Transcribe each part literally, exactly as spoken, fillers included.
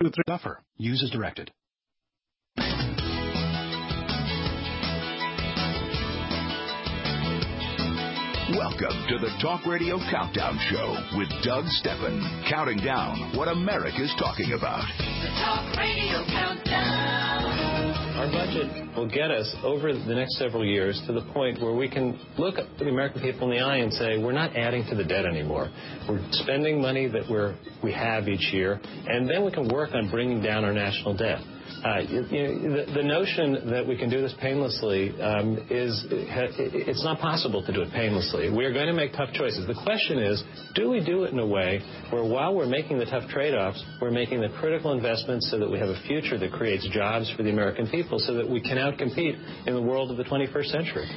Buffer. Use as directed. Welcome to the Talk Radio Countdown Show with Doug Steffen, counting down what America's talking about. The Talk Radio Countdown. Our budget will get us over the next several years to the point where we can look at the American people in the eye and say, we're not adding to the debt anymore. We're spending money that we're, we have each year, and then we can work on bringing down our national debt. Uh, you, you know, the, the notion that we can do this painlessly um, is it's not possible to do it painlessly. We are going to make tough choices. The question is, do we do it in a way where while we're making the tough trade-offs, we're making the critical investments so that we have a future that creates jobs for the American people so that we can outcompete in the world of the twenty-first century?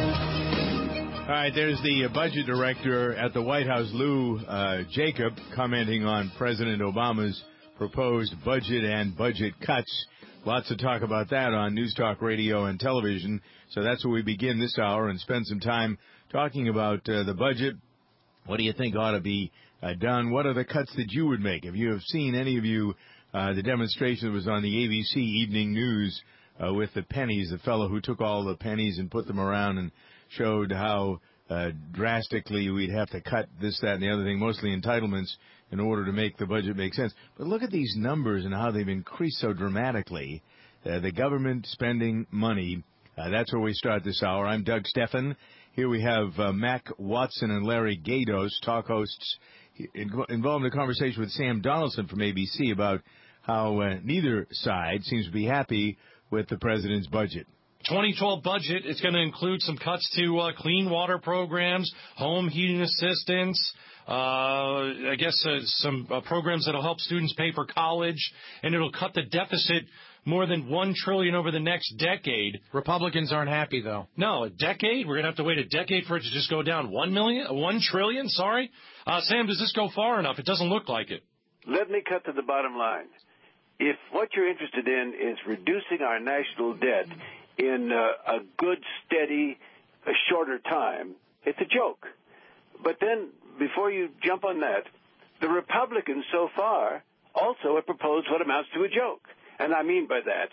All right, there's the budget director at the White House, Lou uh, Jacob, commenting on President Obama's proposed budget and budget cuts. Lots to talk about that on News Talk Radio and television. So that's where we begin this hour and spend some time talking about uh, the budget. What do you think ought to be uh, done? What are the cuts that you would make? If you have seen, any of you, uh, the demonstration that was on the A B C Evening News uh, with the pennies, the fellow who took all the pennies and put them around and showed how uh, drastically we'd have to cut this, that, and the other thing, mostly entitlements, in order to make the budget make sense. But look at these numbers and how they've increased so dramatically. Uh, the government spending money, uh, that's where we start this hour. I'm Doug Steffen. Here we have uh, Mac Watson and Larry Gatos, talk hosts, involved in a conversation with Sam Donaldson from A B C about how uh, neither side seems to be happy with the president's budget. twenty twelve budget, it's going to include some cuts to uh, clean water programs, home heating assistance, Uh, I guess uh, some uh, programs that will help students pay for college, and it'll cut the deficit more than one trillion dollars over the next decade. Republicans aren't happy, though. No, a decade? We're going to have to wait a decade for it to just go down one million, one trillion. Sorry, uh, Sam. Does this go far enough? It doesn't look like it. Let me cut to the bottom line. If what you're interested in is reducing our national debt in uh, a good, steady, a shorter time, it's a joke. But then, before you jump on that, the Republicans so far also have proposed what amounts to a joke. And I mean by that,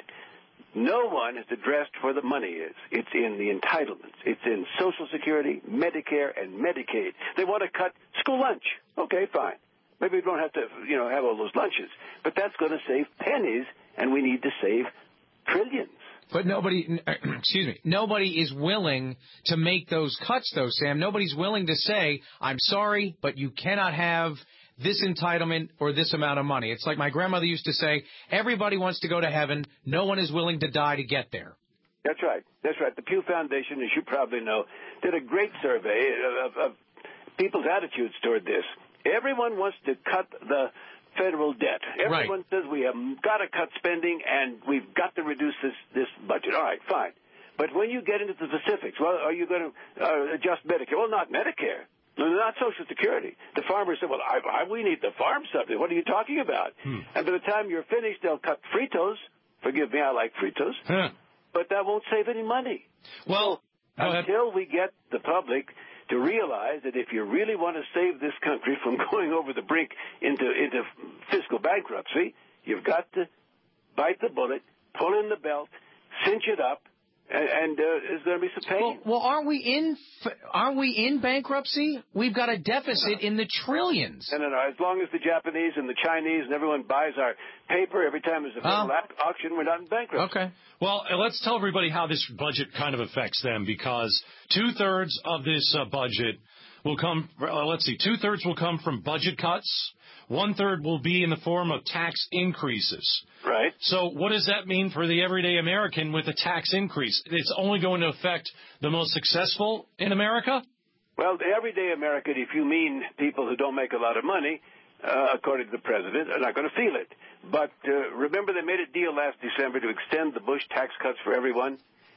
no one has addressed where the money is. It's in the entitlements. It's in Social Security, Medicare, and Medicaid. They want to cut school lunch. Okay, fine. Maybe we don't have to, you know, have all those lunches. But that's going to save pennies, and we need to save trillions. But nobody, excuse me, nobody is willing to make those cuts, though, Sam. Nobody's willing to say, I'm sorry, but you cannot have this entitlement or this amount of money. It's like my grandmother used to say, everybody wants to go to heaven. No one is willing to die to get there. That's right. That's right. The Pew Foundation, as you probably know, did a great survey of, of people's attitudes toward this. Everyone wants to cut the federal debt. Everyone right. says we have got to cut spending and we've got to reduce this, this budget. All right, fine. But when you get into the specifics, well, are you going to uh, adjust Medicare? Well, not Medicare. No, not Social Security. The farmers say, well, I, I, we need the farm subsidy. What are you talking about? Hmm. And by the time you're finished, they'll cut Fritos. Forgive me, I like Fritos. Huh. But that won't save any money. Well, so, until we get the public to realize that if you really want to save this country from going over the brink into into fiscal bankruptcy, you've got to bite the bullet, pull in the belt, cinch it up, and, and uh, there's going to be some pain. Well, well, aren't we in aren't we in bankruptcy? We've got a deficit in the trillions. No, no, no. As long as the Japanese and the Chinese and everyone buys our paper every time there's a federal uh, auction, we're not in bankruptcy. Okay. Well, let's tell everybody how this budget kind of affects them, because two-thirds of this uh, budget will come, uh, let's see, two-thirds will come from budget cuts. One-third will be in the form of tax increases. Right. So what does that mean for the everyday American with a tax increase? It's only going to affect the most successful in America? Well, the everyday American, if you mean people who don't make a lot of money, uh, according to the president, are not going to feel it. But uh, remember they made a deal last December to extend the Bush tax cuts for everyone?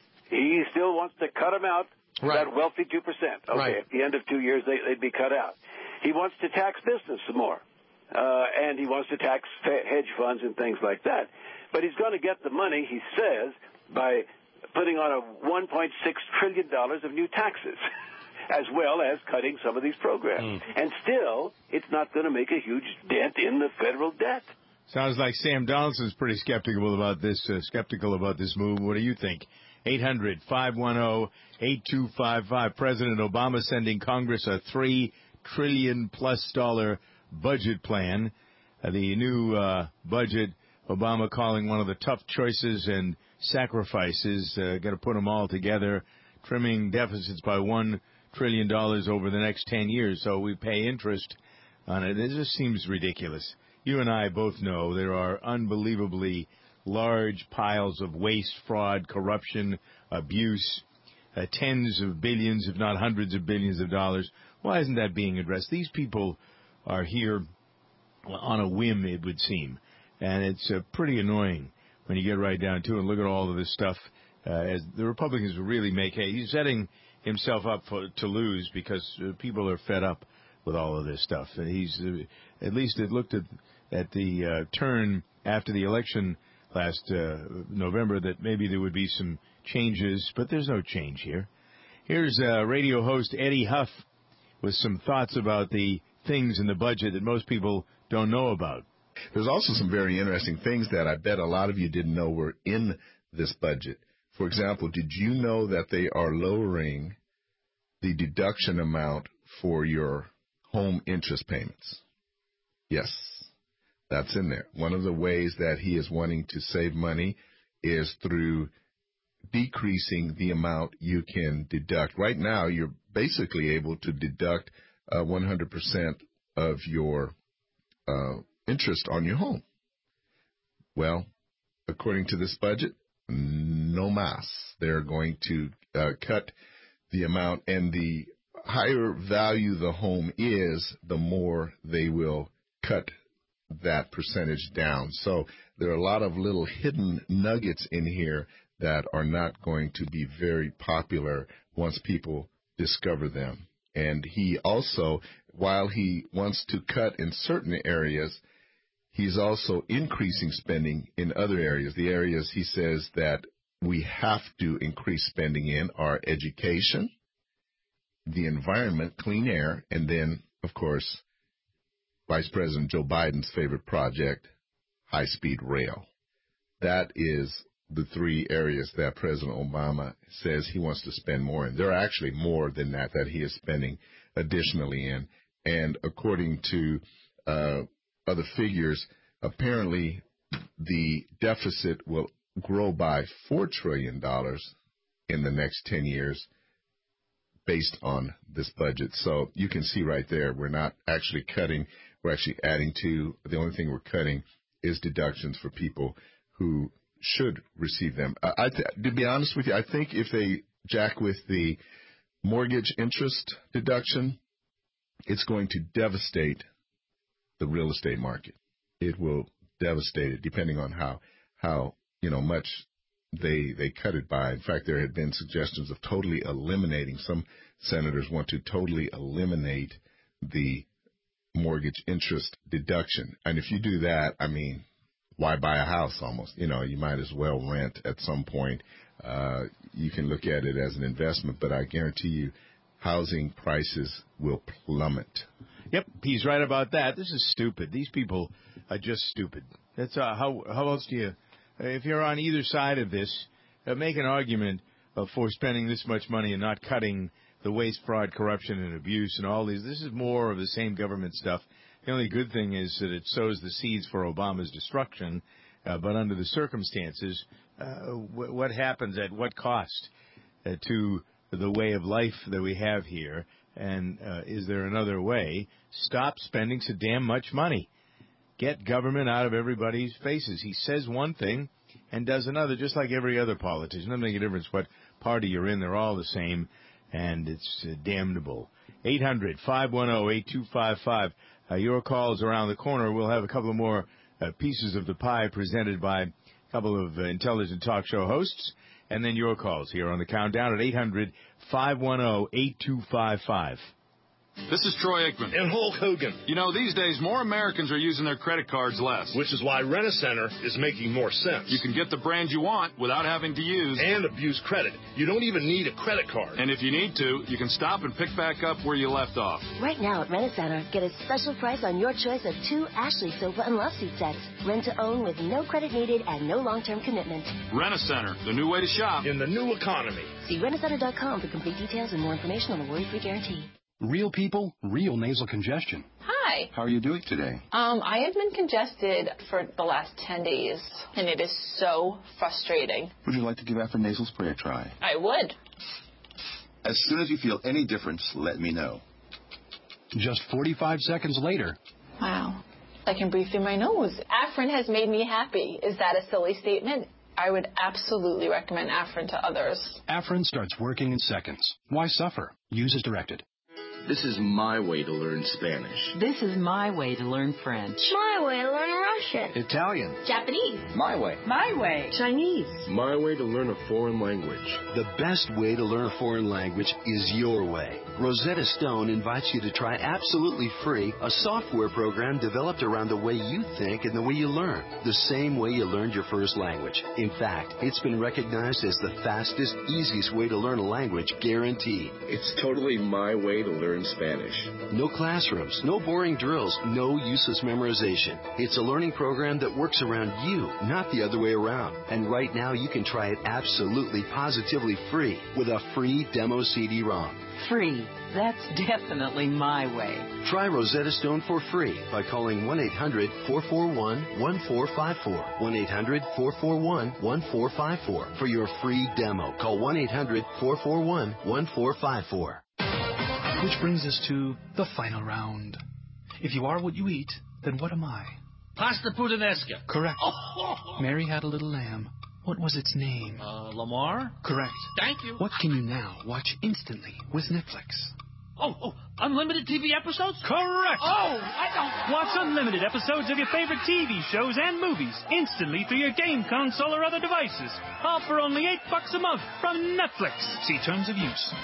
He still wants to cut them out for right. that wealthy two percent. Okay, right. At the end of two years, they, they'd be cut out. He wants to tax business some more. Uh, and he wants to tax hedge funds and things like that. But he's going to get the money, he says, by putting on a one point six trillion dollars of new taxes, as well as cutting some of these programs. Mm. And still, it's not going to make a huge dent in the federal debt. Sounds like Sam Donaldson's pretty skeptical about this. Uh, skeptical about this move. What do you think? eight hundred, five one zero, eight two five five. President Obama sending Congress a three trillion plus dollar budget plan. Uh, the new uh, budget, Obama calling one of the tough choices and sacrifices. Uh, Got to put them all together, trimming deficits by one trillion dollars over the next ten years. So we pay interest on it. It just seems ridiculous. You and I both know there are unbelievably large piles of waste, fraud, corruption, abuse, uh, tens of billions, if not hundreds of billions of dollars. Why isn't that being addressed? These people are here on a whim, it would seem. And it's uh, pretty annoying when you get right down to it and look at all of this stuff. Uh, as the Republicans really make hay. He's setting himself up for, to lose because uh, people are fed up with all of this stuff. And he's, uh, at least it looked at, at the uh, turn after the election last uh, November that maybe there would be some changes, but there's no change here. Here's uh, radio host Eddie Huff with some thoughts about the things in the budget that most people don't know about. There's also some very interesting things that I bet a lot of you didn't know were in this budget. For example, did you know that they are lowering the deduction amount for your home interest payments? Yes, that's in there. One of the ways that he is wanting to save money is through decreasing the amount you can deduct. Right now, you're basically able to deduct uh, one hundred percent of your uh, interest on your home. Well, according to this budget, no mas. They're going to uh, cut the amount, and the higher value the home is, the more they will cut that percentage down. So there are a lot of little hidden nuggets in here that are not going to be very popular once people discover them. And he also, while he wants to cut in certain areas, he's also increasing spending in other areas. The areas he says that we have to increase spending in are education, the environment, clean air, and then, of course, Vice President Joe Biden's favorite project, high-speed rail. That is the three areas that President Obama says he wants to spend more in. There are actually more than that that he is spending additionally in. And according to uh, other figures, apparently the deficit will grow by four trillion dollars in the next ten years based on this budget. So you can see right there, we're not actually cutting, we're actually adding to. The only thing we're cutting is deductions for people who should receive them. I, I th- to be honest with you, I think if they jack with the mortgage interest deduction, it's going to devastate the real estate market. It will devastate it, depending on how how you know much they they cut it by. In fact, there had been suggestions of totally eliminating. Some senators want to totally eliminate the mortgage interest deduction. And if you do that, I mean, why buy a house almost? You know, you might as well rent at some point. Uh, you can look at it as an investment, but I guarantee you housing prices will plummet. Yep, he's right about that. This is stupid. These people are just stupid. That's uh, how how else do you, if you're on either side of this, uh, make an argument uh, for spending this much money and not cutting the waste, fraud, corruption, and abuse and all these. This is more of the same government stuff. The only good thing is that it sows the seeds for Obama's destruction, uh, but under the circumstances, uh, w- what happens at what cost uh, to the way of life that we have here? And uh, is there another way? Stop spending so damn much money. Get government out of everybody's faces. He says one thing and does another, just like every other politician. It doesn't make a difference what party you're in. They're all the same, and it's uh, damnable. eight hundred, five one zero, eight two five five. Uh, your calls around the corner. We'll have a couple of more uh, pieces of the pie presented by a couple of uh, intelligent talk show hosts. And then your calls here on the countdown at eight hundred, five one zero, eight two five five. This is Troy Aikman. And Hulk Hogan. You know, these days, more Americans are using their credit cards less. Which is why Rent-A-Center is making more sense. You can get the brand you want without having to use... And abuse credit. You don't even need a credit card. And if you need to, you can stop and pick back up where you left off. Right now at Rent-A-Center, get a special price on your choice of two Ashley sofa and love seat sets. Rent to own with no credit needed and no long-term commitment. Rent-A-Center, the new way to shop. In the new economy. See rent a center dot com for complete details and more information on the worry-free guarantee. Real people, real nasal congestion. Hi. How are you doing today? Um, I have been congested for the last ten days, and it is so frustrating. Would you like to give Afrin nasal spray a try? I would. As soon as you feel any difference, let me know. Just forty-five seconds later. Wow. I can breathe through my nose. Afrin has made me happy. Is that a silly statement? I would absolutely recommend Afrin to others. Afrin starts working in seconds. Why suffer? Use as directed. This is my way to learn Spanish. This is my way to learn French. My way to learn Russian. Italian. Japanese. My way. My way. Chinese. My way to learn a foreign language. The best way to learn a foreign language is your way. Rosetta Stone invites you to try absolutely free a software program developed around the way you think and the way you learn. The same way you learned your first language. In fact, it's been recognized as the fastest, easiest way to learn a language, guaranteed. It's totally my way to learn Spanish. No classrooms, no boring drills, no useless memorization. It's a learning program that works around you, not the other way around. And right now you can try it absolutely, positively free with a free demo C D ROM. Free. That's definitely my way. Try Rosetta Stone for free by calling one eight hundred, four four one, one four five four. one eight hundred, four four one, one four five four for your free demo. Call one eight hundred, four four one, one four five four. Which brings us to the final round. If you are what you eat, then what am I? Pasta puttanesca. Correct. Mary had a little lamb. What was its name? Uh, Lamar? Correct. Thank you. What can you now watch instantly with Netflix? Oh, oh, unlimited T V episodes? Correct. Oh, I don't... Watch unlimited episodes of your favorite T V shows and movies instantly through your game console or other devices. All for only eight bucks a month from Netflix. See terms of use.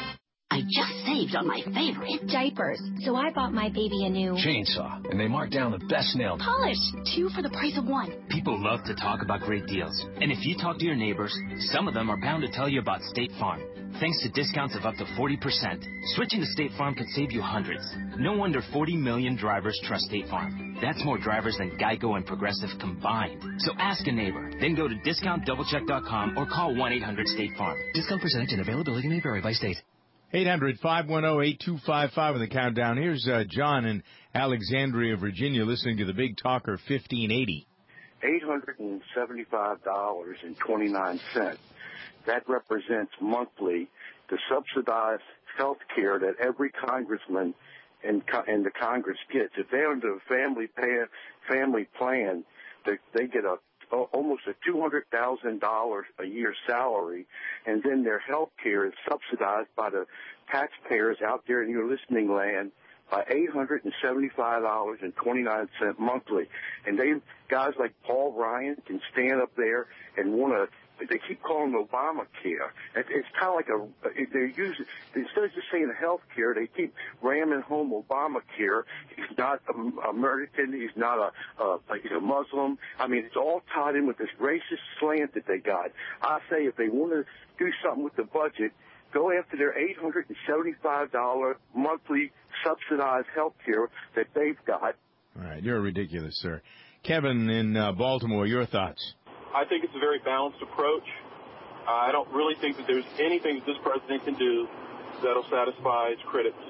I just saved on my favorite diapers, so I bought my baby a new chainsaw, and they marked down the best nail polish, two for the price of one. People love to talk about great deals, and if you talk to your neighbors, some of them are bound to tell you about State Farm. Thanks to discounts of up to forty percent, switching to State Farm could save you hundreds. No wonder forty million drivers trust State Farm. That's more drivers than Geico and Progressive combined. So ask a neighbor, then go to discount double check dot com or call one eight hundred State Farm. Discount percentage and availability may vary by state. eight hundred, five one zero, eight two five five on the countdown. Here's uh, John in Alexandria, Virginia, listening to the Big Talker fifteen eighty. eight hundred seventy-five dollars and twenty-nine cents. That represents monthly the subsidized health care that every congressman in, in the Congress gets. If they're under a family, pay, family plan, they, they get a almost a two hundred thousand dollars a year salary, and then their health care is subsidized by the taxpayers out there in your listening land by eight hundred seventy-five dollars and twenty-nine cents monthly. And they guys like Paul Ryan can stand up there and want to, they keep calling it Obamacare. It's kind of like a, they're using, instead of just saying health care, they keep ramming home Obamacare. He's not American. He's not a, a, he's a Muslim. I mean, it's all tied in with this racist slant that they got. I say if they want to do something with the budget, go after their eight hundred seventy-five dollars monthly subsidized health care that they've got. All right, you're ridiculous, sir. Kevin in uh, Baltimore, your thoughts? I think it's a very balanced approach. Uh, I don't really think that there's anything that this president can do that'll satisfy his critics.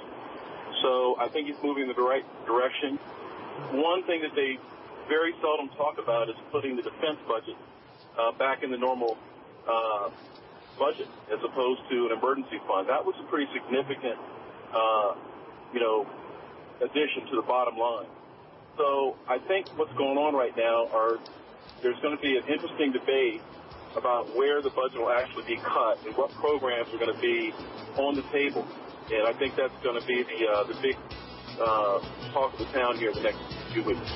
So I think he's moving in the right direction. One thing that they very seldom talk about is putting the defense budget uh, back in the normal uh, budget as opposed to an emergency fund. That was a pretty significant, uh, you know, addition to the bottom line. So I think what's going on right now are there's going to be an interesting debate about where the budget will actually be cut and what programs are going to be on the table. And I think that's going to be the uh, the big uh, talk of the town here in the next few weeks.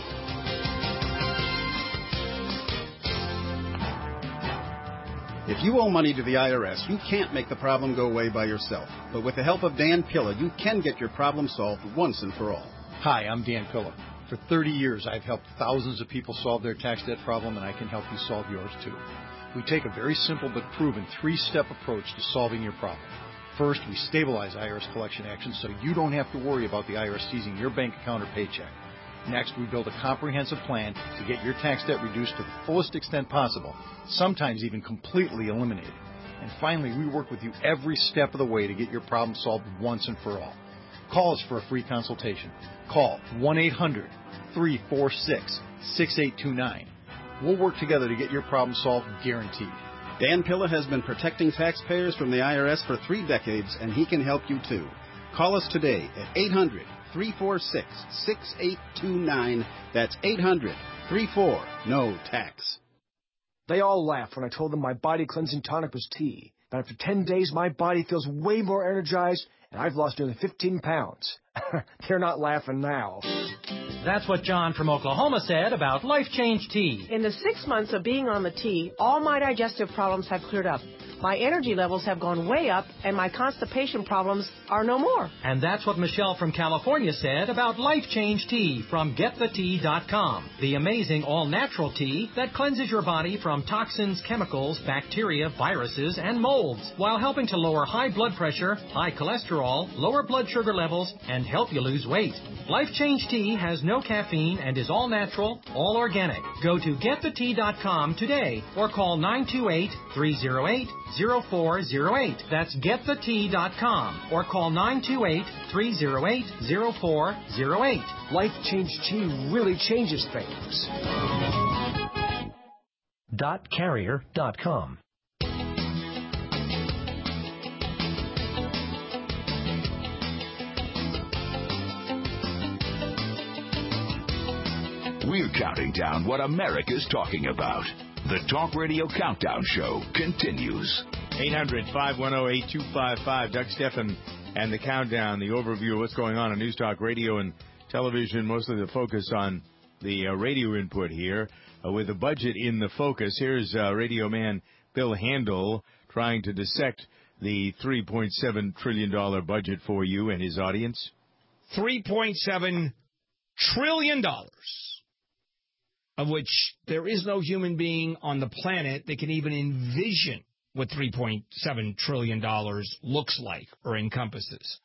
If you owe money to the I R S, you can't make the problem go away by yourself. But with the help of Dan Pilla, you can get your problem solved once and for all. Hi, I'm Dan Pilla. For thirty years, I've helped thousands of people solve their tax debt problem, and I can help you solve yours too. We take a very simple but proven three-step approach to solving your problem. First, we stabilize I R S collection actions so you don't have to worry about the I R S seizing your bank account or paycheck. Next, we build a comprehensive plan to get your tax debt reduced to the fullest extent possible, sometimes even completely eliminated. And finally, we work with you every step of the way to get your problem solved once and for all. Call us for a free consultation. Call one eight hundred, three four six, six eight two nine. We'll work together to get your problem solved, guaranteed. Dan Pilla has been protecting taxpayers from the I R S for three decades, and he can help you too. Call us today at eight hundred, three four six, six eight two nine. That's eight hundred, three four, N O tax. They all laughed when I told them my body cleansing tonic was tea. But after ten days, my body feels way more energized, and I've lost nearly fifteen pounds. They're not laughing now. That's what John from Oklahoma said about Life Change Tea. In the six months of being on the tea, all my digestive problems have cleared up. My energy levels have gone way up, and my constipation problems are no more. And that's what Michelle from California said about Life Change Tea from get the tea dot com. The amazing all-natural tea that cleanses your body from toxins, chemicals, bacteria, viruses, and molds, while helping to lower high blood pressure, high cholesterol, lower blood sugar levels, and help you lose weight. Life Change Tea has no caffeine and is all natural, all organic. Go to get the tea dot com today or call nine two eight, three oh eight, oh four oh eight. That's get the tea dot com or call nine two eight, three oh eight, oh four oh eight. Life Change Tea really changes things. dot carrier dot com. We're counting down what America's talking about. The Talk Radio Countdown Show continues. eight hundred, five one zero, eight two five five. Doug Steffen and the Countdown, the overview of what's going on on News Talk Radio and television, mostly the focus on the uh, radio input here. Uh, with the budget in the focus, here's uh, radio man Bill Handel trying to dissect the three point seven trillion dollars budget for you and his audience. three point seven trillion dollars. Of which there is no human being on the planet that can even envision what three point seven trillion dollars looks like or encompasses.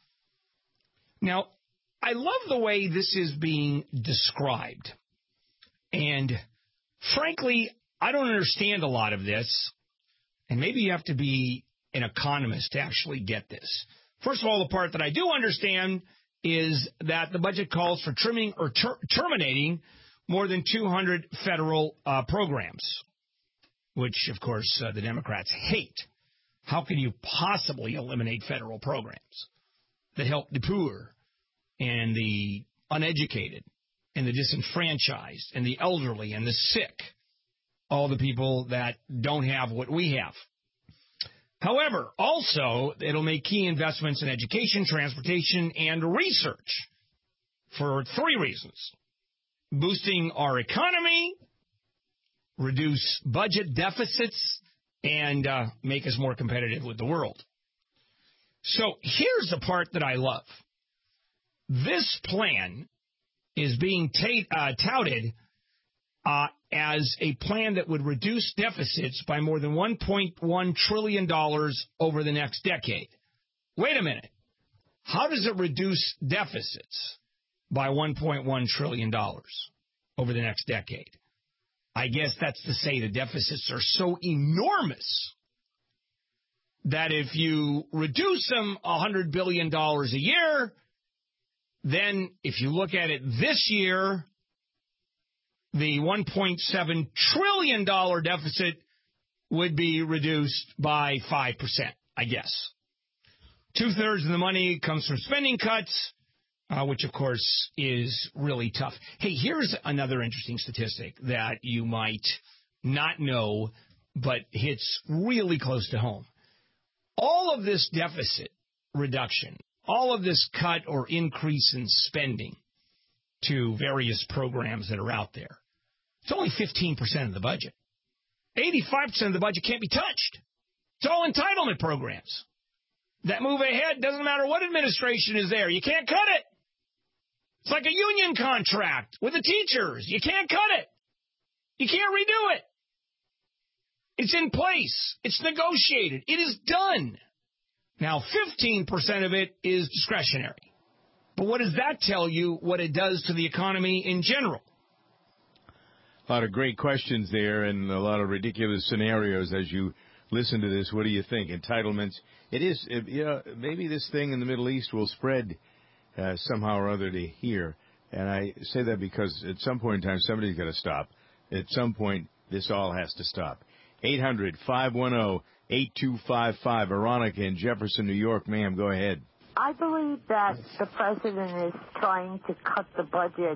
Now, I love the way this is being described. And frankly, I don't understand a lot of this. And maybe you have to be an economist to actually get this. First of all, the part that I do understand is that the budget calls for trimming or ter- terminating more than two hundred federal uh, programs, which, of course, uh, the Democrats hate. How can you possibly eliminate federal programs that help the poor and the uneducated and the disenfranchised and the elderly and the sick, all the people that don't have what we have? However, also, it'll make key investments in education, transportation, and research for three reasons. Boosting our economy, reduce budget deficits, and uh, make us more competitive with the world. So here's the part that I love. This plan is being t- uh, touted uh, as a plan that would reduce deficits by more than one point one trillion dollars over the next decade. Wait a minute. How does it reduce deficits by one point one trillion dollars over the next decade? I guess that's to say the deficits are so enormous that if you reduce them one hundred billion dollars a year, then if you look at it this year, the one point seven trillion dollars deficit would be reduced by five percent, I guess. Two-thirds of the money comes from spending cuts, Uh, which, of course, is really tough. Hey, here's another interesting statistic that you might not know, but hits really close to home. All of this deficit reduction, all of this cut or increase in spending to various programs that are out there, it's only fifteen percent of the budget. eighty-five percent of the budget can't be touched. It's all entitlement programs that move ahead. Doesn't matter what administration is there. You can't cut it. It's like a union contract with the teachers. You can't cut it. You can't redo it. It's in place. It's negotiated. It is done. Now, fifteen percent of it is discretionary. But what does that tell you what it does to the economy in general? A lot of great questions there and a lot of ridiculous scenarios as you listen to this. What do you think? Entitlements. It is, it, you know, maybe this thing in the Middle East will spread uh, somehow or other to here. And I say that because at some point in time, somebody's got to stop. At some point, this all has to stop. eight hundred, five one zero, eight two five five. Veronica in Jefferson, New York. Ma'am, go ahead. I believe that the president is trying to cut the budget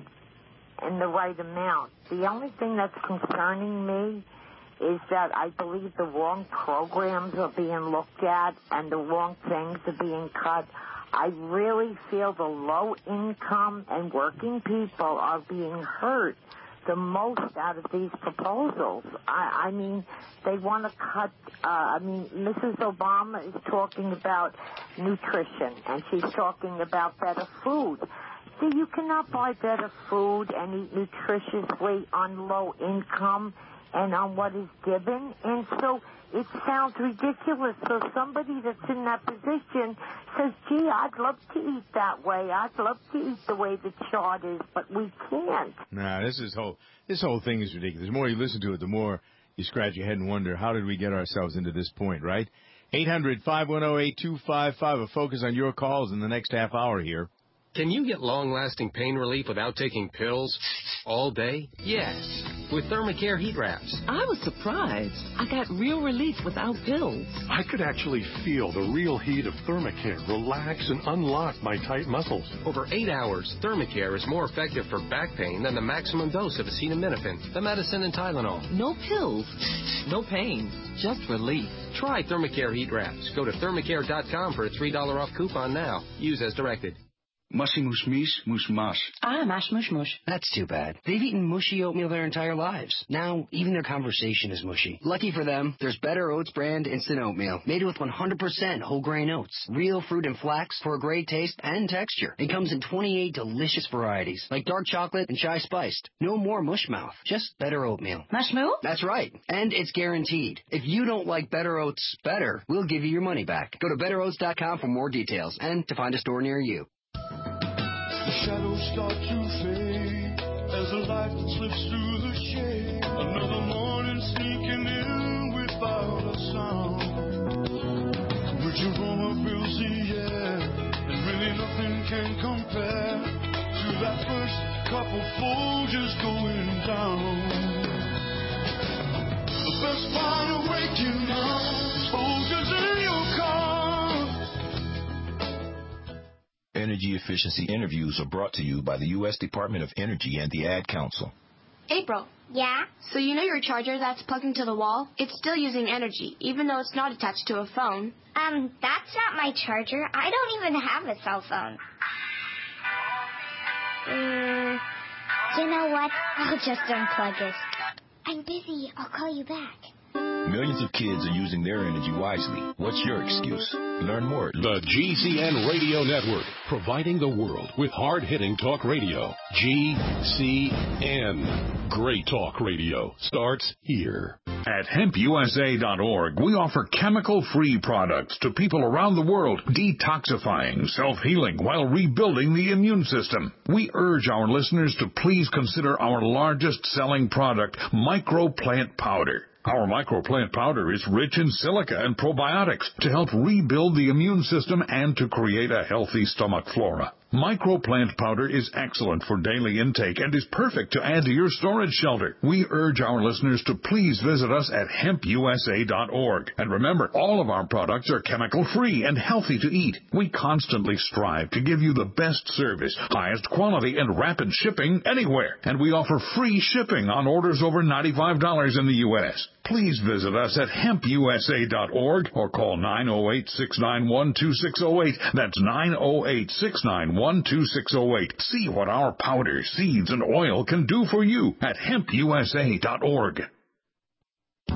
in the right amount. The only thing that's concerning me is that I believe the wrong programs are being looked at and the wrong things are being cut. I really feel the low income and working people are being hurt the most out of these proposals. I, I mean, they want to cut, uh, I mean, Missus Obama is talking about nutrition, and she's talking about better food. See, you cannot buy better food and eat nutritious weight on low income and on what is given. And so it sounds ridiculous. So somebody that's in that position says, gee, I'd love to eat that way. I'd love to eat the way the chart is, but we can't. Nah, this is whole this whole thing is ridiculous. The more you listen to it, the more you scratch your head and wonder, how did we get ourselves into this point, right? eight hundred, five one zero, eight two five five. A focus on your calls in the next half hour here. Can you get long-lasting pain relief without taking pills all day? Yes, with Thermacare heat wraps. I was surprised. I got real relief without pills. I could actually feel the real heat of Thermacare relax and unlock my tight muscles. Over eight hours, Thermacare is more effective for back pain than the maximum dose of acetaminophen, the medicine, and Tylenol. No pills, no pain, just relief. Try Thermacare heat wraps. Go to thermacare dot com for a three dollars off coupon now. Use as directed. Mushy mush meesh, mush mush. Ah, mash mush mush. That's too bad. They've eaten mushy oatmeal their entire lives. Now, even their conversation is mushy. Lucky for them, there's Better Oats brand instant oatmeal, made with one hundred percent whole grain oats, real fruit and flax for a great taste and texture. It comes in twenty-eight delicious varieties, like dark chocolate and chai spiced. No more mush mouth, just Better Oatmeal. Mush moo? That's right. And it's guaranteed. If you don't like Better Oats better, we'll give you your money back. Go to better oats dot com for more details and to find a store near you. The shadows start to fade as the light slips through the shade. Another morning sneaking in without a sound. Rich aroma fills the air, and really nothing can compare to that first couple Folgers going down. The best part of waking up is Folgers in your car. Energy efficiency interviews are brought to you by the U S Department of Energy and the Ad Council. April. Yeah? So you know your charger that's plugged into the wall? It's still using energy, even though it's not attached to a phone. Um, that's not my charger. I don't even have a cell phone. Mm, you know what? I'll just unplug it. I'm busy. I'll call you back. Millions of kids are using their energy wisely. What's your excuse? Learn more. The G C N Radio Network, providing the world with hard-hitting talk radio. G C N. Great talk radio starts here. At hemp U S A dot org, we offer chemical-free products to people around the world, detoxifying, self-healing, while rebuilding the immune system. We urge our listeners to please consider our largest-selling product, Microplant Powder. Our microplant powder is rich in silica and probiotics to help rebuild the immune system and to create a healthy stomach flora. Microplant powder is excellent for daily intake and is perfect to add to your storage shelter. We urge our listeners to please visit us at hemp U S A dot org. And remember, all of our products are chemical-free and healthy to eat. We constantly strive to give you the best service, highest quality, and rapid shipping anywhere. And we offer free shipping on orders over ninety-five dollars in the U S Please visit us at hemp U S A dot org or call nine oh eight, six nine one, two six oh eight. That's nine oh eight, six nine one, two six oh eight. See what our powder, seeds, and oil can do for you at hemp U S A dot org.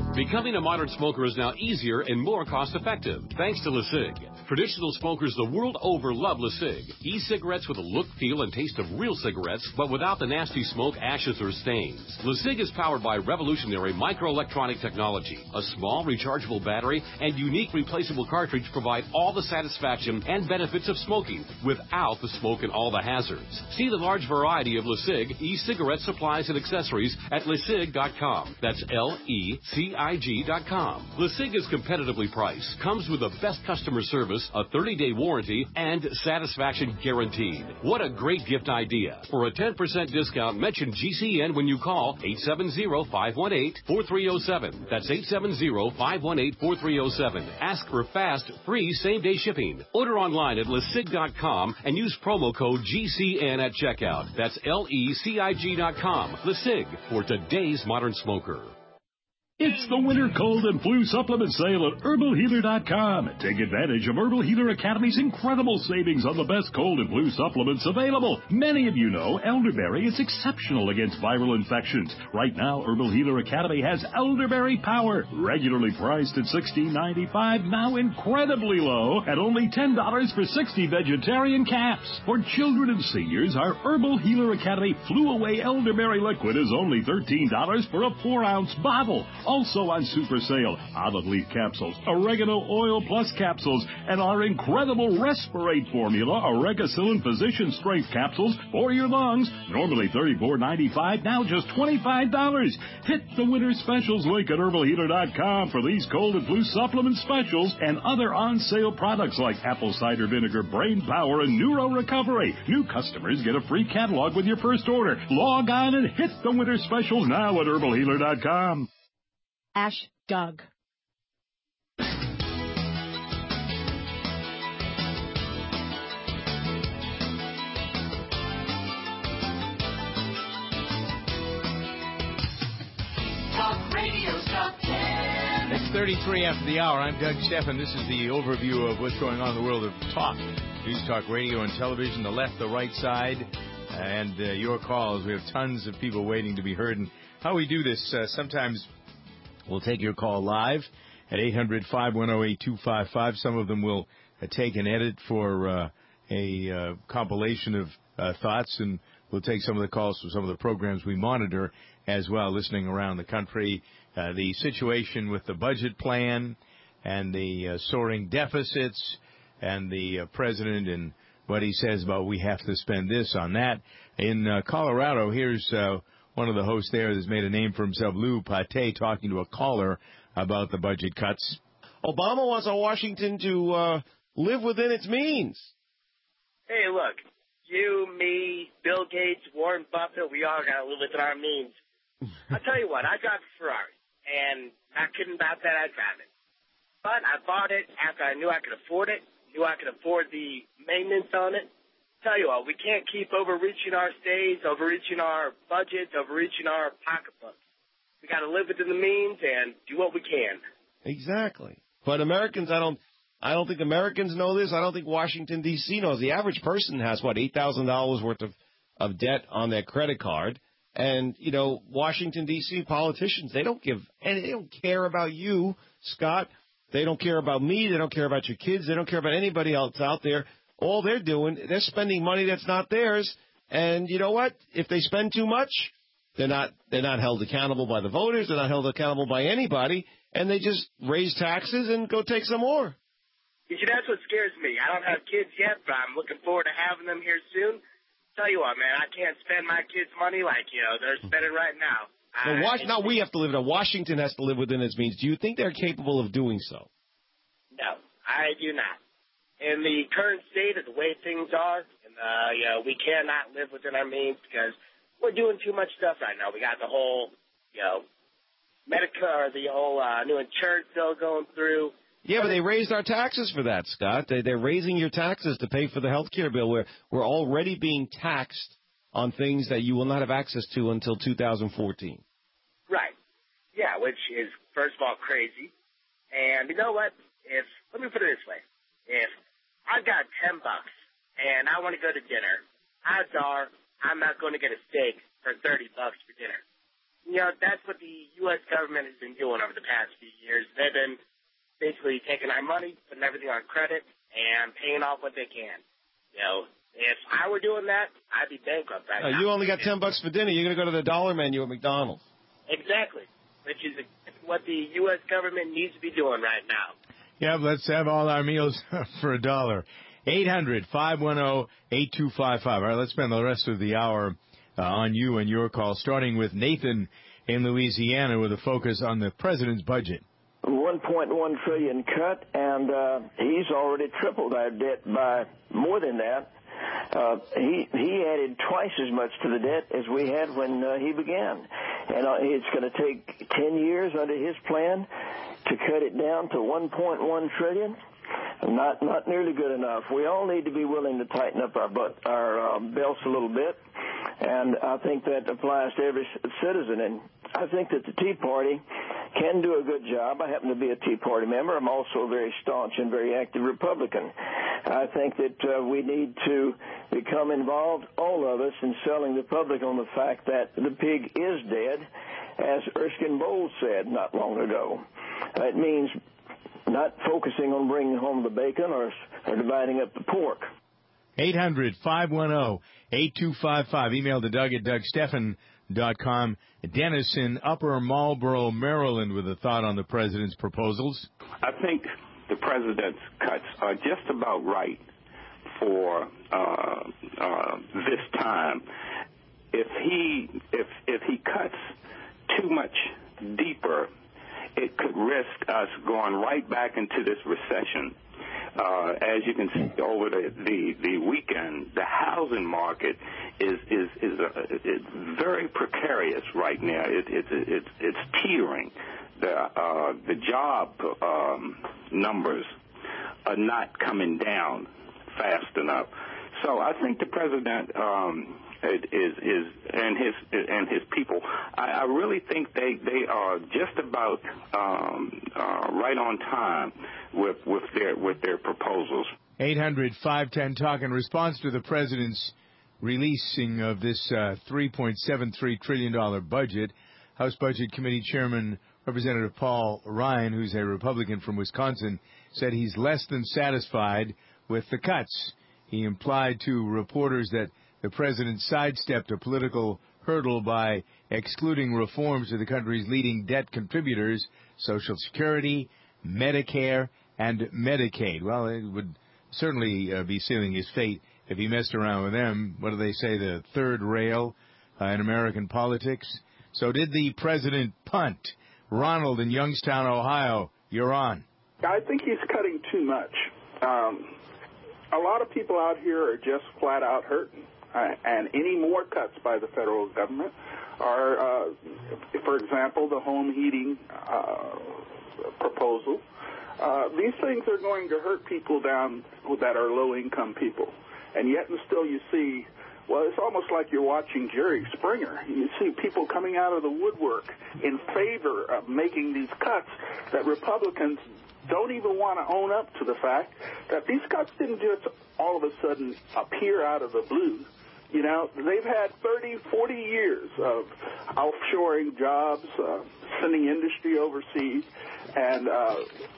Becoming a modern smoker is now easier and more cost-effective, thanks to LeSig. Traditional smokers the world over love LeSig. E-cigarettes with a look, feel, and taste of real cigarettes, but without the nasty smoke, ashes, or stains. LeSig is powered by revolutionary microelectronic technology. A small, rechargeable battery and unique replaceable cartridge provide all the satisfaction and benefits of smoking without the smoke and all the hazards. See the large variety of LeSig e-cigarette supplies and accessories at LeSig dot com. That's L E C I G dot com. LeSig is competitively priced, comes with the best customer service, a thirty-day warranty, and satisfaction guaranteed. What a great gift idea. For a ten percent discount, mention G C N when you call eight seven zero, five one eight, four three zero seven. That's eight seven zero, five one eight, four three zero seven. Ask for fast, free same-day shipping. Order online at LeSig dot com and use promo code G C N at checkout. That's L E C I G dot com. LeSig, for today's modern smoker. It's the winter cold and flu supplement sale at herbal healer dot com. Take advantage of Herbal Healer Academy's incredible savings on the best cold and flu supplements available. Many of you know elderberry is exceptional against viral infections. Right now, Herbal Healer Academy has Elderberry Power, regularly priced at sixteen ninety-five, now incredibly low at only ten dollars for sixty vegetarian caps. For children and seniors, our Herbal Healer Academy Flu Away Elderberry Liquid is only thirteen dollars for a four ounce bottle. Also on super sale, olive leaf capsules, oregano oil plus capsules, and our incredible Respirate formula, Oregacillin physician strength capsules for your lungs. Normally thirty-four ninety-five, now just twenty-five dollars. Hit the winter specials link at herbal healer dot com for these cold and flu supplement specials and other on sale products like apple cider vinegar, brain power, and neuro recovery. New customers get a free catalog with your first order. Log on and hit the winter specials now at herbal healer dot com. Ash Doug. Talk Radio Top ten. It's thirty-three after the hour. I'm Doug Stephan. This is the overview of what's going on in the world of talk. News Talk Radio and television, the left, the right side, and uh, your calls. We have tons of people waiting to be heard. And how we do this, uh, sometimes we'll take your call live at eight hundred, five one zero, eight two five five. Some of them will uh, take an edit for uh, a uh, compilation of uh, thoughts, and we'll take some of the calls from some of the programs we monitor as well, listening around the country. Uh, the situation with the budget plan and the uh, soaring deficits and the uh, president and what he says about we have to spend this on that. In uh, Colorado, here's uh, one of the hosts there that's made a name for himself, Lou Pate, talking to a caller about the budget cuts. Obama wants Washington to uh, live within its means. Hey, look, you, me, Bill Gates, Warren Buffett, we all got to live within our means. I'll tell you what, I drive a Ferrari, and I couldn't about that, I'd drive it. But I bought it after I knew I could afford it, knew I could afford the maintenance on it. Tell you what, we can't keep overreaching our stays, overreaching our budgets, overreaching our pocketbooks. We got to live within the means and do what we can. Exactly. But Americans, I don't, I don't think Americans know this. I don't think Washington D C knows. The average person has what eight thousand dollars worth of of debt on their credit card, and you know, Washington D C politicians, they don't give, and they don't care about you, Scott. They don't care about me. They don't care about your kids. They don't care about anybody else out there. All they're doing, they're spending money that's not theirs. And you know what? If they spend too much, they're not they're not held accountable by the voters. They're not held accountable by anybody. And they just raise taxes and go take some more. You see, that's what scares me. I don't have kids yet, but I'm looking forward to having them here soon. Tell you what, man, I can't spend my kids' money like, you know, they're spending right now. Well, Was- now we have to live. Now Washington has to live within its means. Do you think they're capable of doing so? No, I do not. In the current state of the way things are, and, uh, you know, we cannot live within our means because we're doing too much stuff right now. We got the whole, you know, Medicare, or the whole uh, new insurance bill going through. Yeah, but they raised our taxes for that, Scott. They, they're raising your taxes to pay for the health care bill. Where we're already being taxed on things that you will not have access to until two thousand fourteen. Right. Yeah, which is, first of all, crazy. And you know what? If let me put it this way. If I've got ten bucks and I want to go to dinner, odds are I'm not going to get a steak for thirty bucks for dinner. you know, that's what the U S government has been doing over the past few years. They've been basically taking our money, putting everything on credit, and paying off what they can. You know, if I were doing that, I'd be bankrupt right Uh, now. you only got ten bucks for dinner. You're going to go to the dollar menu at McDonald's. Exactly, which is what the U S government needs to be doing right now. Yeah, let's have all our meals for a dollar. eight hundred, five one zero, eight two five five. All right, let's spend the rest of the hour uh, on you and your call, starting with Nathan in Louisiana with a focus on the president's budget. one point one trillion dollars cut, and uh, he's already tripled our debt by more than that. Uh, he he added twice as much to the debt as we had when uh, he began, and uh, it's going to take ten years under his plan to cut it down to one point one trillion dollars. Not not nearly good enough. We all need to be willing to tighten up our butt, our uh, belts a little bit, and I think that applies to every citizen. And I think that the Tea Party can do a good job. I happen to be a Tea Party member. I'm also a very staunch and very active Republican. I think that uh, we need to become involved, all of us, in selling the public on the fact that the pig is dead, as Erskine Bowles said not long ago. That means not focusing on bringing home the bacon or, or dividing up the pork. eight hundred, five one zero, eight two five five. Email to Doug at Doug Stephan dot com. Dennis in Upper Marlboro, Maryland, with a thought on the president's proposals. I think the president's cuts are just about right for uh, uh, this time. If he if if he cuts too much deeper, it could risk us going right back into this recession. Uh, as you can see over the, the, the weekend, the housing market is is is, a, is very precarious right now. It, it, it, it, it's teetering. The uh, the job um, numbers are not coming down fast enough. So I think the president um, is is and his and his people. I, I really think they they are just about um, uh, right on time with with their with their proposals. eight hundred, five one zero, talk in response to the president's releasing of this uh, three point seven three trillion dollars budget. House Budget Committee Chairman Representative Paul Ryan, who's a Republican from Wisconsin, said he's less than satisfied with the cuts. He implied to reporters that the president sidestepped a political hurdle by excluding reforms to the country's leading debt contributors, Social Security, Medicare, and Medicaid. Well, it would certainly uh, be sealing his fate if he messed around with them. What do they say, the third rail uh, in American politics? So did the president punt? Ronald in Youngstown, Ohio, you're on. I think he's cutting too much. Um, a lot of people out here are just flat out hurting. Uh, and any more cuts by the federal government are, uh, for example, the home heating uh, proposal. Uh, these things are going to hurt people down that are low-income people. And yet and still you see, well, it's almost like you're watching Jerry Springer. You see people coming out of the woodwork in favor of making these cuts that Republicans don't even want to own up to the fact that these cuts didn't just all of a sudden appear out of the blue. You know, they've had thirty, forty years of offshoring jobs, uh, sending industry overseas, and uh,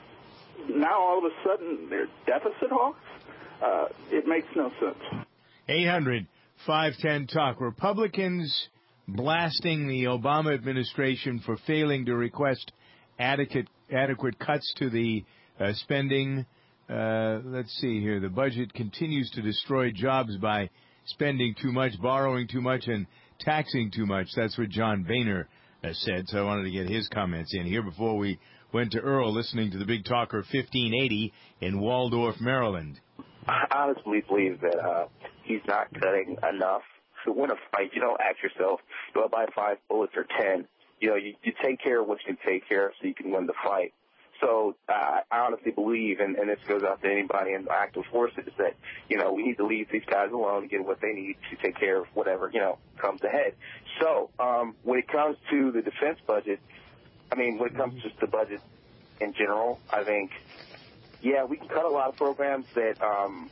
now all of a sudden they're deficit hawks? Uh, it makes no sense. eight hundred, five one zero, talk. Republicans blasting the Obama administration for failing to request adequate, adequate cuts to the uh, spending. Uh, let's see here. The budget continues to destroy jobs by spending too much, borrowing too much, and taxing too much. That's what John Boehner has said, so I wanted to get his comments in here before we went to Earl, listening to the Big Talker fifteen eighty in Waldorf, Maryland. I honestly believe that uh, he's not cutting enough to win a fight. You don't ask yourself, do I buy five bullets or ten? You know, you, you take care of what you can take care of so you can win the fight. So uh, I honestly believe, and, and this goes out to anybody in active forces, that, you know, we need to leave these guys alone and get what they need to take care of whatever, you know, comes ahead. So um, when it comes to the defense budget, I mean, when it comes to just the budget in general, I think, yeah, we can cut a lot of programs that um,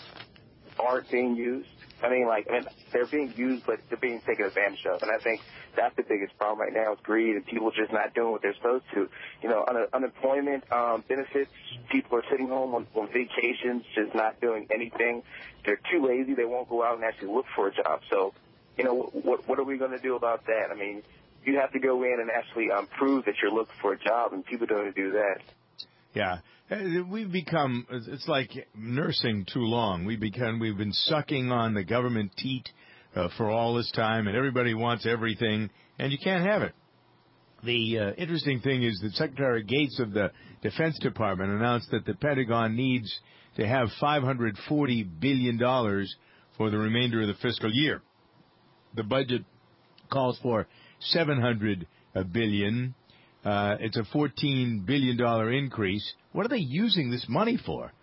aren't being used. I mean, like, I mean, they're being used, but they're being taken advantage of. And I think That's the biggest problem right now is greed and people just not doing what they're supposed to. You know, un- unemployment um, benefits, people are sitting home on, on vacations, just not doing anything. They're too lazy. They won't go out and actually look for a job. So, you know, what, what are we going to do about that? I mean, you have to go in and actually um, prove that you're looking for a job, and people don't do that. Yeah. We've become, it's like nursing too long. We've become, we've been sucking on the government teat uh, for all this time, and everybody wants everything, and you can't have it. The uh, interesting thing is that Secretary Gates of the Defense Department announced that the Pentagon needs to have five hundred forty billion dollars for the remainder of the fiscal year. The budget calls for seven hundred billion dollars. Uh, it's a fourteen billion dollars increase. What are they using this money for?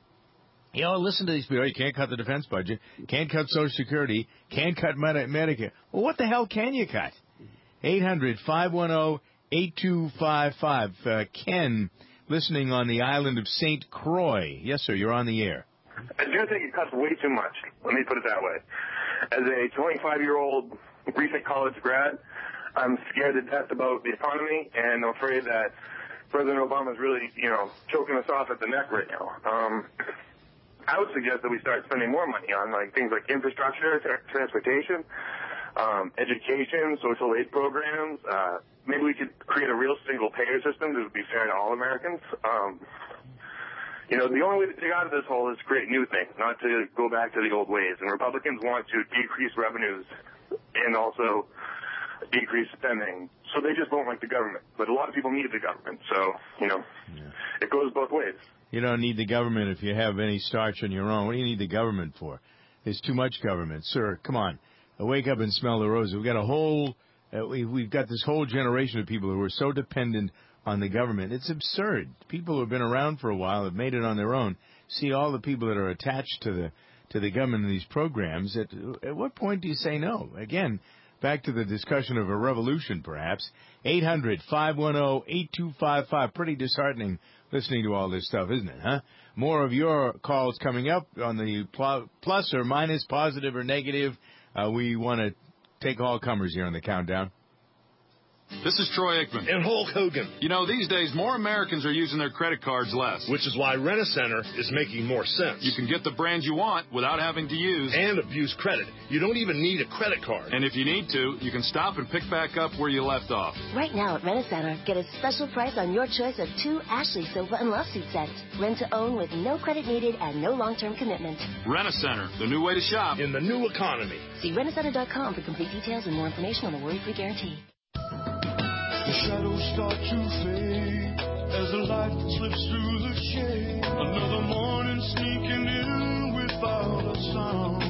You know, listen to these people. You can't cut the defense budget, can't cut Social Security, can't cut Medi- Medicare. Well, what the hell can you cut? eight hundred, five one zero, eight two five five. Uh, Ken, listening on the island of Saint Croix. Yes, sir, you're on the air. I do think it cuts way too much. Let me put it that way. As a twenty-five-year-old recent college grad, I'm scared to death about the economy, and I'm afraid that President Obama is really, you know, choking us off at the neck right now. Um, I would suggest that we start spending more money on like things like infrastructure, tra- transportation, um, education, social aid programs. Uh, maybe we could create a real single-payer system that would be fair to all Americans. Um, you know, the only way to dig out of this hole is to create new things, not to go back to the old ways. And Republicans want to decrease revenues and also decrease spending, so they just won't like the government. But a lot of people need the government, so, you know, yeah. It goes both ways. You don't need the government if you have any starch on your own. What do you need the government for? There's too much government. Sir, come on. Wake up and smell the roses. We've got a whole, uh, we, we've got this whole generation of people who are so dependent on the government. It's absurd. People who have been around for a while, have made it on their own, see all the people that are attached to the to the government in these programs. At, at what point do you say no? Again, back to the discussion of a revolution, perhaps. eight hundred, five one zero, eight two five five. Pretty disheartening listening to all this stuff, isn't it, huh? More of your calls coming up on the pl- plus or minus, positive or negative. Uh, we want to take all comers here on the countdown. This is Troy Aikman. And Hulk Hogan. You know, these days, more Americans are using their credit cards less. Which is why Rent-A-Center is making more sense. You can get the brand you want without having to use... And abuse credit. You don't even need a credit card. And if you need to, you can stop and pick back up where you left off. Right now at Rent-A-Center, get a special price on your choice of two Ashley Sofa and Love Seat sets. Rent to own with no credit needed and no long-term commitment. Rent-A-Center, the new way to shop. In the new economy. See rent a center dot com for complete details and more information on the worry-free guarantee. The shadows start to fade as the light slips through the shade. Another morning sneaking in without a sound.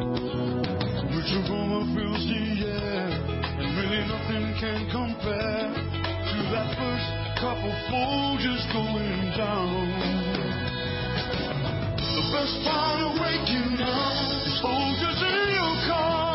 Rich aroma fills the air, and really nothing can compare to that first cup of Folgers going down. The best part of waking up is Folgers in your car.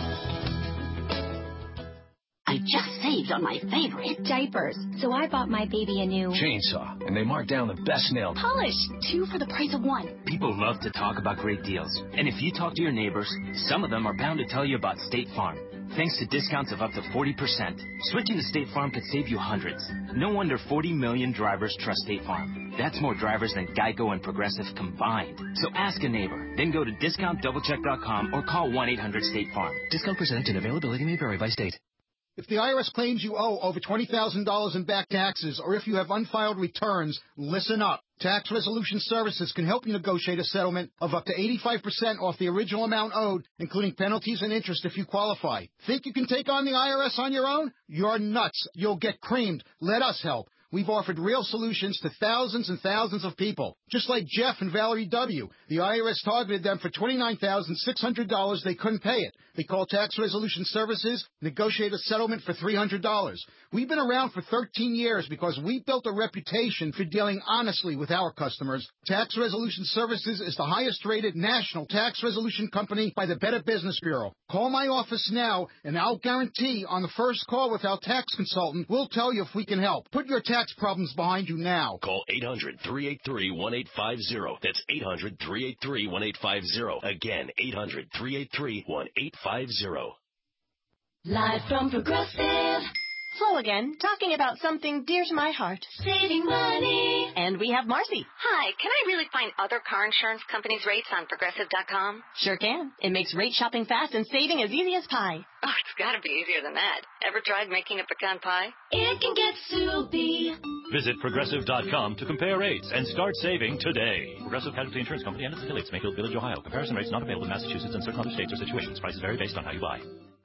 I just saved on my favorite diapers, so I bought my baby a new chainsaw, and they marked down the best nail polish, two for the price of one. People love to talk about great deals, and if you talk to your neighbors, some of them are bound to tell you about State Farm. Thanks to discounts of up to forty percent, switching to State Farm could save you hundreds. No wonder forty million drivers trust State Farm. That's more drivers than Geico and Progressive combined. So ask a neighbor, then go to discount double check dot com or call one eight hundred State Farm. Discount percentage and availability may vary by state. If the I R S claims you owe over twenty thousand dollars in back taxes, or if you have unfiled returns, listen up. Tax Resolution Services can help you negotiate a settlement of up to eighty-five percent off the original amount owed, including penalties and interest if you qualify. Think you can take on the I R S on your own? You're nuts. You'll get creamed. Let us help. We've offered real solutions to thousands and thousands of people, just like Jeff and Valerie W. The I R S targeted them for twenty-nine thousand six hundred dollars. They couldn't pay it. They called Tax Resolution Services, negotiate a settlement for three hundred dollars. We've been around for thirteen years because we built a reputation for dealing honestly with our customers. Tax Resolution Services is the highest-rated national tax resolution company by the Better Business Bureau. Call my office now, and I'll guarantee on the first call with our tax consultant, we'll tell you if we can help. Put your tax problems behind you now. Call eight hundred, three eight three, one eight five zero. That's eight hundred, three eight three, one eight five zero. Again, eight hundred, three eight three, one eight five zero. Live from Progressive. Flo again, talking about something dear to my heart. Saving money. And we have Marcy. Hi, can I really find other car insurance companies' rates on Progressive dot com? Sure can. It makes rate shopping fast and saving as easy as pie. Oh, it's got to be easier than that. Ever tried making a pecan pie? It can get soupy. Visit Progressive dot com to compare rates and start saving today. Progressive Casualty Insurance Company and its affiliates, Mayfield Village, Ohio. Comparison rates not available in Massachusetts and certain other states or situations. Prices vary based on how you buy.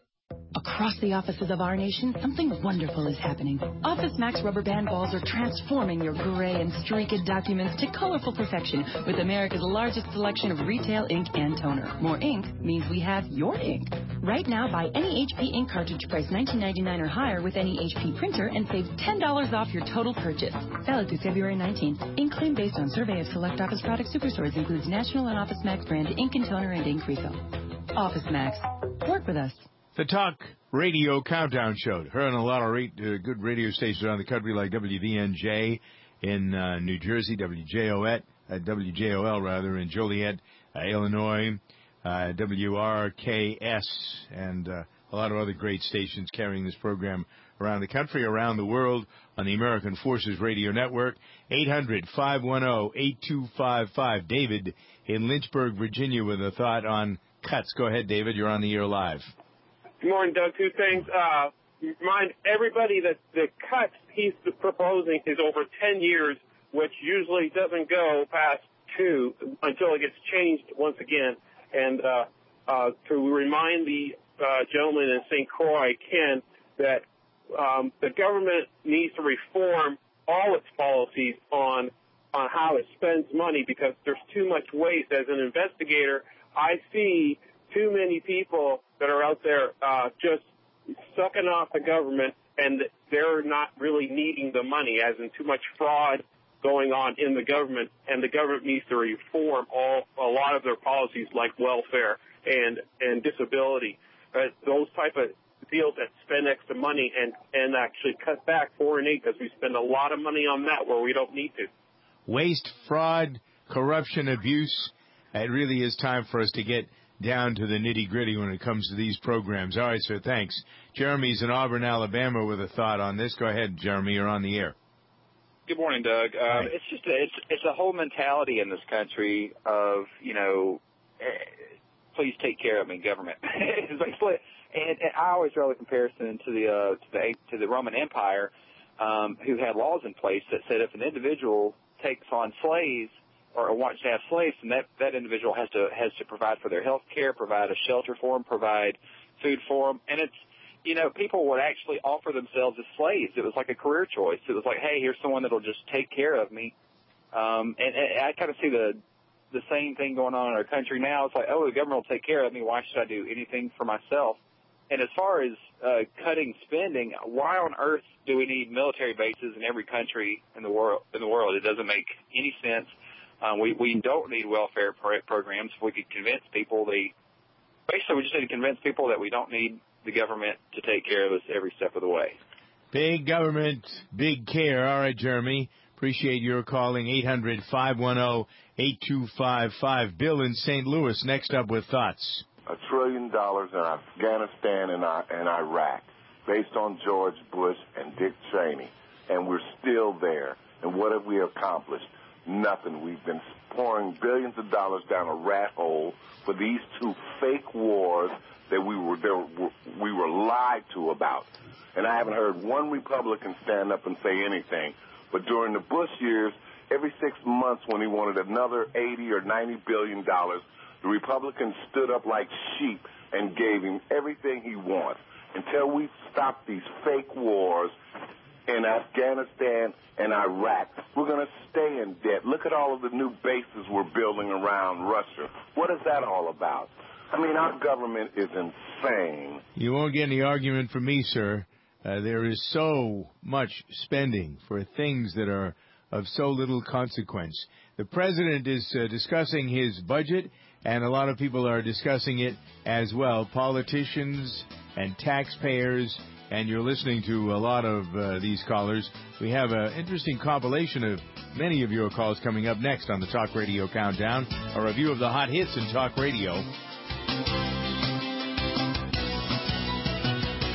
Across the offices of our nation, something wonderful is happening. Office Max rubber band balls are transforming your gray and streaked documents to colorful perfection with America's largest selection of retail ink and toner. More ink means we have your ink. Right now, buy any H P ink cartridge price nineteen ninety-nine dollars or higher with any H P printer and save ten dollars off your total purchase. Valid through February nineteenth. Ink claim based on survey of select Office Product Superstores includes National and Office Max brand ink and toner and ink refill. Office Max. Work with us. The Talk Radio Countdown Show. Heard on a lot of rate, uh, good radio stations around the country like W V N J in uh, New Jersey, W J O L, uh, W J O L rather, in Joliet, uh, Illinois, uh, W R K S, and uh, a lot of other great stations carrying this program around the country, around the world on the American Forces Radio Network. eight hundred, five one zero, eight two five five. David in Lynchburg, Virginia with a thought on cuts. Go ahead, David. You're on the air live. Good morning, Doug. Two things. Uh, remind everybody that the cuts he's proposing is over ten years, which usually doesn't go past two until it gets changed once again. And uh, uh, to remind the uh, gentleman in Saint Croix, Ken, that um, the government needs to reform all its policies on on how it spends money because there's too much waste. As an investigator, I see too many people that are out there uh, just sucking off the government, and they're not really needing the money, as in too much fraud going on in the government, and the government needs to reform all a lot of their policies like welfare and and disability, uh, those type of deals that spend extra money and, and actually cut back four and eight because we spend a lot of money on that where we don't need to. Waste, fraud, corruption, abuse. It really is time for us to get down to the nitty-gritty when it comes to these programs. All right, sir, thanks. Jeremy's in Auburn, Alabama with a thought on this. Go ahead, Jeremy, you're on the air. Good morning, Doug. Um, it's just a, it's it's a whole mentality in this country of, you know, eh, please take care of me, government. It's like, and, and I always draw the comparison to the uh, to the to the Roman Empire, um, who had laws in place that said if an individual takes on slaves or wants to have slaves, and that, that individual has to has to provide for their health care, provide a shelter for them, provide food for them. And it's, you know, people would actually offer themselves as slaves. It was like a career choice. It was like, hey, here's someone that will just take care of me. Um, and, and I kind of see the the same thing going on in our country now. It's like, oh, the government will take care of me. Why should I do anything for myself? And as far as uh, cutting spending, why on earth do we need military bases in every country in the world? In the world, it doesn't make any sense. Um, we, we don't need welfare pro- programs. If we could convince people, they basically we just need to convince people that we don't need the government to take care of us every step of the way. Big government, big care. All right, Jeremy. Appreciate your calling. eight hundred, five one zero, eight two five five. Bill in Saint Louis, next up with thoughts. A trillion dollars in Afghanistan and, and Iraq based on George Bush and Dick Cheney. And we're still there. And what have we accomplished? Nothing. We've been pouring billions of dollars down a rat hole for these two fake wars that we were there, we were lied to about. And I haven't heard one Republican stand up and say anything. But during the Bush years, every six months when he wanted another eighty or ninety billion dollars, the Republicans stood up like sheep and gave him everything he wants. Until we stop these fake wars in Afghanistan and Iraq, we're going to stay in debt. Look at all of the new bases we're building around Russia. What is that all about? I mean, our government is insane. You won't get any argument from me, sir. Uh, there is so much spending for things that are of so little consequence. The president is uh, discussing his budget, and a lot of people are discussing it as well. Politicians and taxpayers, and you're listening to a lot of uh, these callers. We have an interesting compilation of many of your calls coming up next on the Talk Radio Countdown, a review of the hot hits in Talk Radio.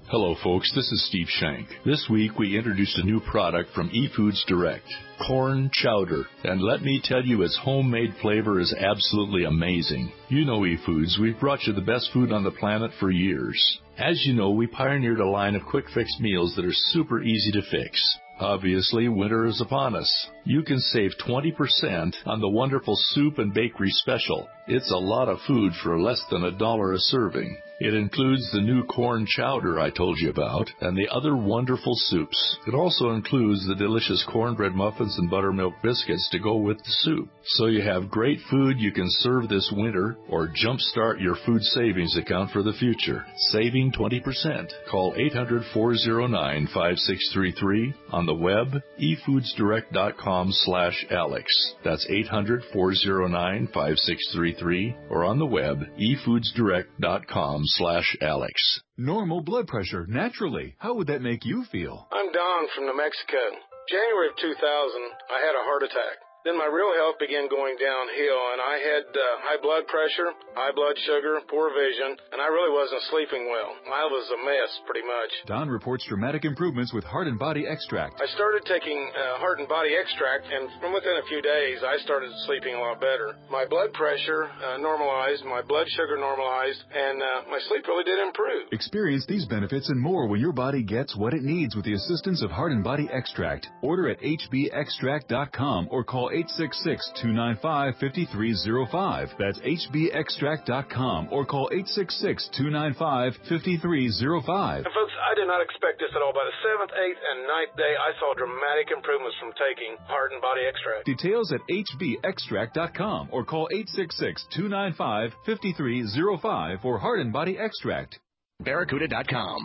Hello, folks. This is Steve Shank. This week, we introduced a new product from eFoods Direct, corn chowder. And let me tell you, its homemade flavor is absolutely amazing. You know eFoods. We've brought you the best food on the planet for years. As you know, we pioneered a line of quick-fix meals that are super easy to fix. Obviously, winter is upon us. You can save twenty percent on the wonderful soup and bakery special. It's a lot of food for less than a dollar a serving. It includes the new corn chowder I told you about and the other wonderful soups. It also includes the delicious cornbread muffins and buttermilk biscuits to go with the soup. So you have great food you can serve this winter or jumpstart your food savings account for the future. Saving twenty percent. Call eight hundred, four oh nine, five six three three. On the web, e foods direct dot com slash Alex. That's eight hundred, four oh nine, five six three three. Or on the web, e foods direct dot com slash Alex. Normal blood pressure, naturally. How would that make you feel? I'm Don from New Mexico. January of two thousand, I had a heart attack. Then my real health began going downhill, and I had uh, high blood pressure, high blood sugar, poor vision, and I really wasn't sleeping well. I was a mess, pretty much. Don reports dramatic improvements with Heart and Body Extract. I started taking uh, Heart and Body Extract, and from within a few days, I started sleeping a lot better. My blood pressure uh, normalized, my blood sugar normalized, and uh, my sleep really did improve. Experience these benefits and more when your body gets what it needs with the assistance of Heart and Body Extract. Order at h b extract dot com or call eight six six, two nine five, five three zero five. That's h b extract dot com or call eight six six, two nine five, five three zero five. And folks, I did not expect this at all. By the seventh, eighth, and ninth day, I saw dramatic improvements from taking Heart and Body Extract. Details at h b extract dot com or call eight six six, two nine five, five three zero five for Heart and Body Extract. Barracuda dot com.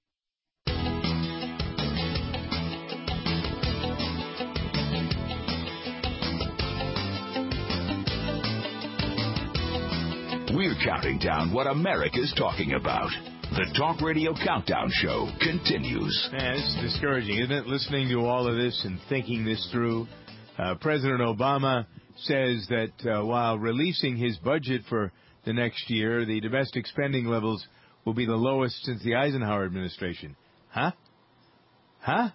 We're counting down what America's talking about. The Talk Radio Countdown Show continues. Man, it's discouraging, isn't it, listening to all of this and thinking this through? Uh, President Obama says that uh, while releasing his budget for the next year, the domestic spending levels will be the lowest since the Eisenhower administration. Huh? Huh?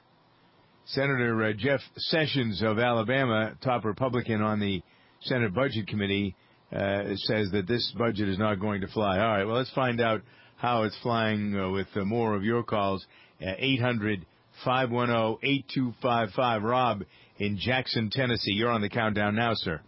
Senator uh, Jeff Sessions of Alabama, top Republican on the Senate Budget Committee, Uh, says that this budget is not going to fly. All right, well, let's find out how it's flying uh, with uh, more of your calls. Uh, eight hundred, five one zero, eight two five five. Rob in Jackson, Tennessee. You're on the countdown now, sir.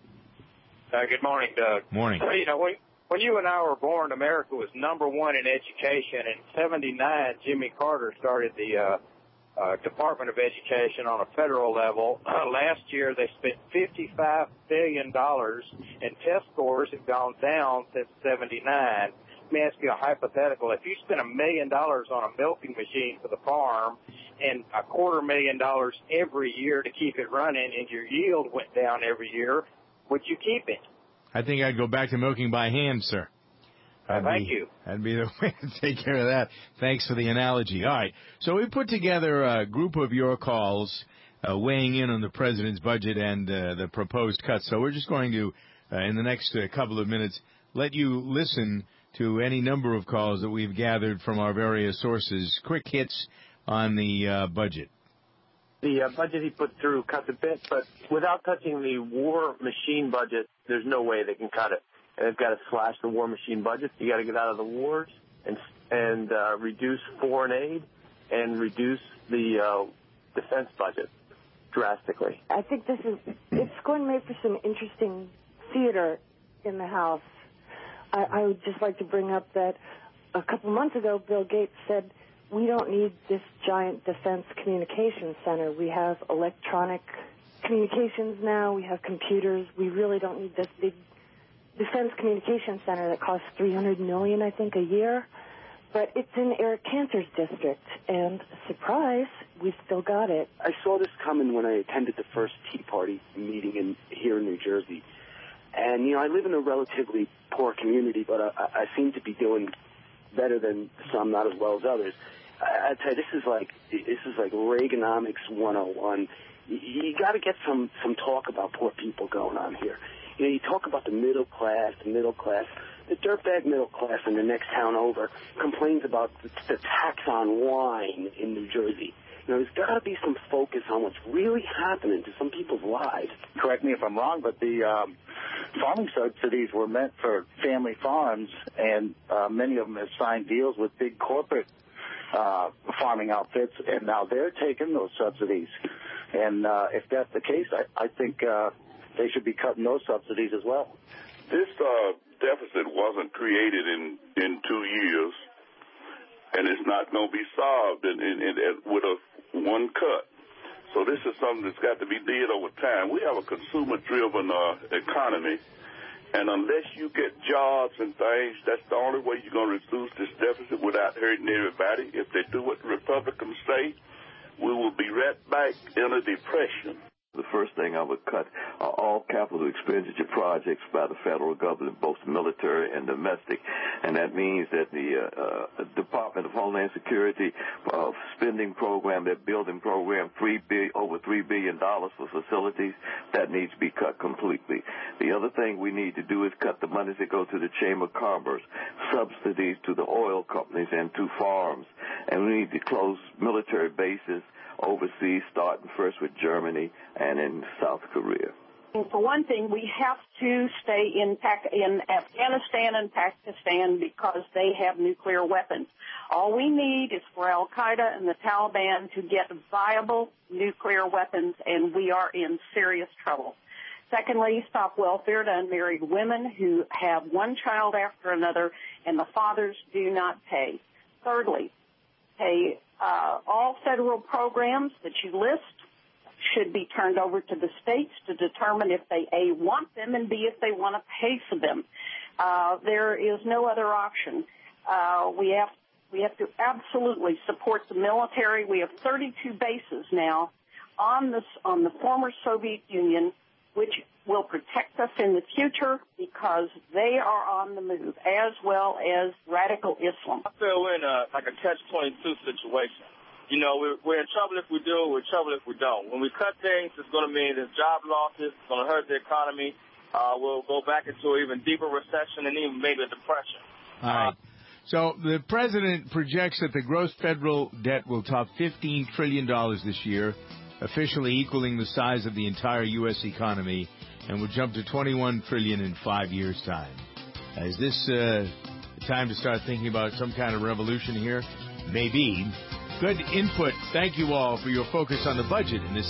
Uh, good morning, Doug. Morning. You know, when, when you and I were born, America was number one in education. In seventy-nine, Jimmy Carter started the uh, uh, Department of Education on a federal level. Uh, last year, they spent fifty-five billion dollars, and test scores have gone down since seventy-nine. Let me ask you a hypothetical. If you spent a million dollars on a milking machine for the farm and a quarter million dollars every year to keep it running, and your yield went down every year, would you keep it? I think I'd go back to milking by hand, sir. Uh, thank be, you. That'd be the way to take care of that. Thanks for the analogy. All right. So we put together a group of your calls uh, weighing in on the president's budget and uh, the proposed cuts. So we're just going to, uh, in the next uh, couple of minutes, let you listen to any number of calls that we've gathered from our various sources. Quick hits on the uh, budget. The uh, budget he put through cuts a bit, but without touching the war machine budget, there's no way they can cut it. And they've got to slash the war machine budget. You got to get out of the wars and and uh, reduce foreign aid and reduce the uh, defense budget drastically. I think this is it's going to make for some interesting theater in the House. I, I would just like to bring up that a couple months ago, Bill Gates said, we don't need this giant defense communications center. We have electronic communications now. We have computers. We really don't need this big defense communications center that costs three hundred million dollars, I think, a year. But it's in Eric Cantor's district, and surprise, we've still got it. I saw this coming when I attended the first Tea Party meeting in here in New Jersey. And, you know, I live in a relatively poor community, but I, I seem to be doing better than some, not as well as others. I, I tell you, this is like this is like Reaganomics one oh one. You, you got to get some some talk about poor people going on here. You know, you talk about the middle class, the middle class. the dirtbag middle class in the next town over complains about the, the tax on wine in New Jersey. You know, there's got to be some focus on what's really happening to some people's lives. Correct me if I'm wrong, but the um, farming subsidies were meant for family farms, and uh, many of them have signed deals with big corporate uh, farming outfits, and now they're taking those subsidies. And uh, if that's the case, I, I think uh, they should be cutting those subsidies as well. This uh, deficit wasn't created in, in two years, and it's not going to be solved in, in, in, with a one cut. So this is something that's got to be did over time. We have a consumer-driven uh, economy, and unless you get jobs and things, that's the only way you're going to reduce this deficit without hurting everybody. If they do what the Republicans say, we will be right back in a depression. The first thing I would cut are all capital expenditure projects by the federal government, both military and domestic. And that means that the uh, uh, Department of Homeland Security uh, spending program, that building program, three bi- over three billion dollars for facilities, that needs to be cut completely. The other thing we need to do is cut the monies that go to the Chamber of Commerce, subsidies to the oil companies and to farms. And we need to close military bases overseas, starting first with Germany and in South Korea. For one thing, we have to stay in, Pac- in Afghanistan and Pakistan because they have nuclear weapons. All we need is for al-Qaeda and the Taliban to get viable nuclear weapons, and we are in serious trouble. Secondly, stop welfare to unmarried women who have one child after another, and the fathers do not pay. Thirdly, pay uh, all federal programs that you list should be turned over to the states to determine if they, A, want them, and B, if they want to pay for them. Uh, there is no other option. Uh, we have we have to absolutely support the military. We have thirty-two bases now on this on the former Soviet Union, which will protect us in the future because they are on the move, as well as radical Islam. I feel we're in a, like a catch twenty-two situation. You know, we're, we're in trouble if we do, we're in trouble if we don't. When we cut things, it's going to mean there's job losses, it's going to hurt the economy. Uh, we'll go back into an even deeper recession and even maybe a depression. All right. So the president projects that the gross federal debt will top fifteen trillion dollars this year, officially equaling the size of the entire U S economy, and will jump to twenty-one trillion dollars in five years' time. Uh, is this uh, time to start thinking about some kind of revolution here? Maybe. Good input. Thank you all for your focus on the budget in this